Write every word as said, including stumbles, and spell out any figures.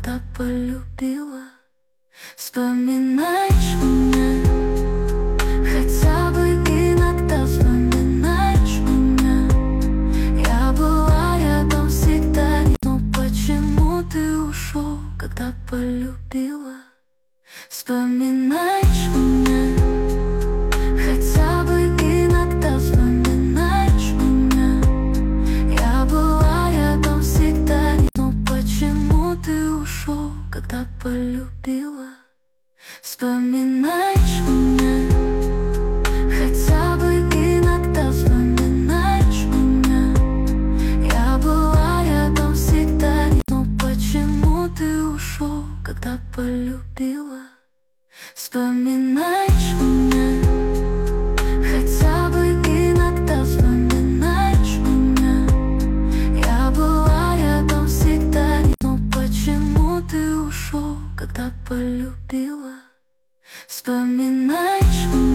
когда полюбила. Вспоминаешь меня, хотя бы иногда вспоминаешь меня. Я была рядом всегда, но почему ты ушел, когда полюбила? Вспоминаешь меня, хотя бы иногда вспоминаешь меня. Я была рядом всегда, но почему ты ушел, когда полюбила? Вспоминаешь меня, хотя бы иногда вспоминаешь меня. Я была рядом всегда, но почему ты ушел, когда полюбила? Вспоминаешь меня, хотя бы иногда вспоминаешь меня. Я была рядом всегда, но почему ты ушел, когда полюбила? Вспоминаешь меня.